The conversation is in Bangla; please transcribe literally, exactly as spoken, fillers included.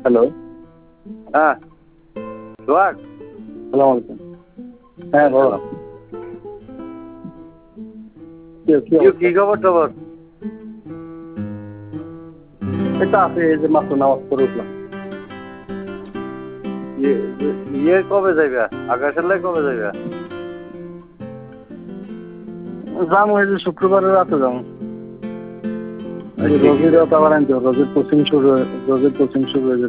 হ্যালো। হ্যাঁ সোহাগ, সালাম আলাইকুম। হ্যাঁ বলো। কি কি কি অবস্থা? কি খবর টবর? এটা আছে, এই যে মাত্র নামাজ পড়ে উঠলাম। ইয়ে ইয়ে কবে যাইবা? আকাশের লাই কবে যাইবা? যাবো এই যে শুক্রবারের রাতে যাবো। আচ্ছা, রোগীর আবার আনতে হবে, রোগীর কোচিং শুরু হয়ে রোগীর কোচিং শুরু হয়ে যাবে।